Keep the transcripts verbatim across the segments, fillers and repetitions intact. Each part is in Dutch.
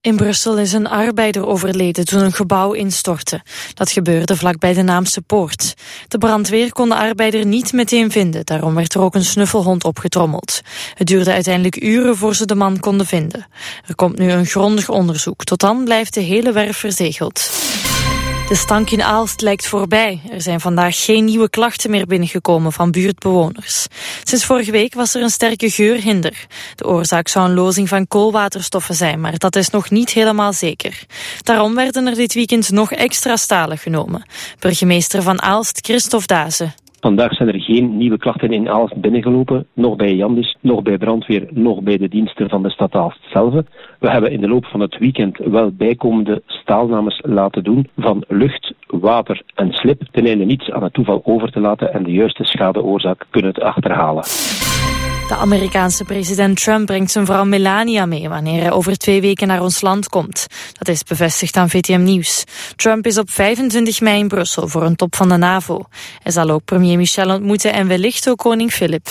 In Brussel is een arbeider overleden toen een gebouw instortte. Dat gebeurde vlakbij de Naamse Poort. De brandweer kon de arbeider niet meteen vinden, daarom werd er ook een snuffelhond opgetrommeld. Het duurde uiteindelijk uren voor ze de man konden vinden. Er komt nu een grondig onderzoek. Tot dan blijft de hele werf verzegeld. De stank in Aalst lijkt voorbij. Er zijn vandaag geen nieuwe klachten meer binnengekomen van buurtbewoners. Sinds vorige week was er een sterke geurhinder. De oorzaak zou een lozing van koolwaterstoffen zijn, maar dat is nog niet helemaal zeker. Daarom werden er dit weekend nog extra stalen genomen. Burgemeester van Aalst, Christophe Daze. Vandaag zijn er geen nieuwe klachten in Aalst binnengelopen, nog bij Jandis, nog bij brandweer, nog bij de diensten van de stad Aalst zelf. We hebben in de loop van het weekend wel bijkomende staalnames laten doen van lucht, water en slip, ten einde niets aan het toeval over te laten en de juiste schadeoorzaak kunnen te achterhalen. De Amerikaanse president Trump brengt zijn vrouw Melania mee wanneer hij over twee weken naar ons land komt. Dat is bevestigd aan V T M Nieuws. Trump is op vijfentwintig mei in Brussel voor een top van de NAVO. Hij zal ook premier Michel ontmoeten en wellicht ook koning Philip.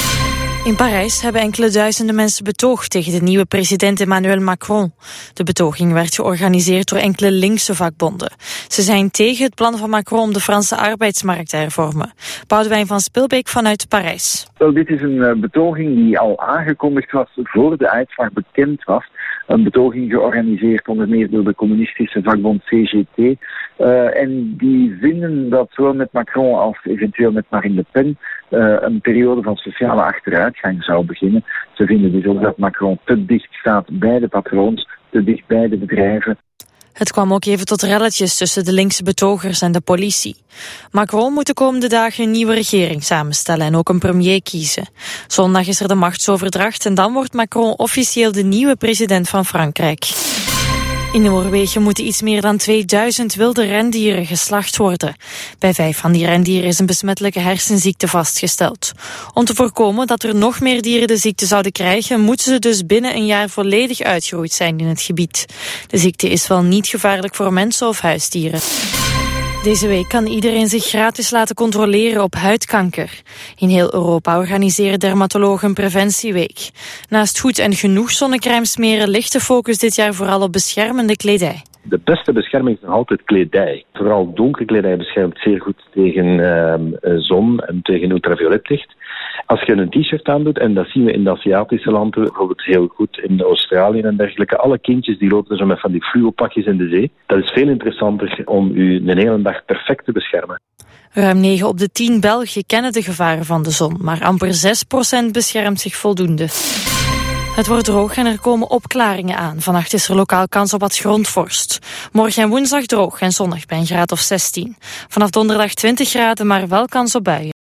In Parijs hebben enkele duizenden mensen betoogd tegen de nieuwe president Emmanuel Macron. De betoging werd georganiseerd door enkele linkse vakbonden. Ze zijn tegen het plan van Macron om de Franse arbeidsmarkt te hervormen. Boudewijn van Spilbeek vanuit Parijs. Wel, dit is een uh, betoging die al aangekondigd was voor de uitslag bekend was. Een betoging georganiseerd onder meer door de communistische vakbond C G T. Uh, en die vinden dat zowel met Macron als eventueel met Marine Le Pen uh, een periode van sociale achteruitgang zou beginnen. Ze vinden dus ook dat Macron te dicht staat bij de patroons, te dicht bij de bedrijven. Het kwam ook even tot relletjes tussen de linkse betogers en de politie. Macron moet de komende dagen een nieuwe regering samenstellen en ook een premier kiezen. Zondag is er de machtsoverdracht en dan wordt Macron officieel de nieuwe president van Frankrijk. In Noorwegen moeten iets meer dan tweeduizend wilde rendieren geslacht worden. Bij vijf van die rendieren is een besmettelijke hersenziekte vastgesteld. Om te voorkomen dat er nog meer dieren de ziekte zouden krijgen, moeten ze dus binnen een jaar volledig uitgeroeid zijn in het gebied. De ziekte is wel niet gevaarlijk voor mensen of huisdieren. Deze week kan iedereen zich gratis laten controleren op huidkanker. In heel Europa organiseren dermatologen een preventieweek. Naast goed en genoeg zonnecrème smeren ligt de focus dit jaar vooral op beschermende kledij. De beste bescherming is nog altijd kledij. Vooral donkere kledij beschermt zeer goed tegen uh, zon en tegen ultravioletlicht. Als je een t-shirt aandoet, en dat zien we in de Aziatische landen, bijvoorbeeld heel goed in Australië en dergelijke, alle kindjes die lopen zo met van die fluopakjes in de zee. Dat is veel interessanter om u een hele dag perfect te beschermen. Ruim negen op de tien Belgen kennen de gevaren van de zon, maar amper zes procent beschermt zich voldoende. Het wordt droog en er komen opklaringen aan. Vannacht is er lokaal kans op wat grondvorst. Morgen en woensdag droog en zonnig bij een graad of zestien. Vanaf donderdag twintig graden, maar wel kans op buien.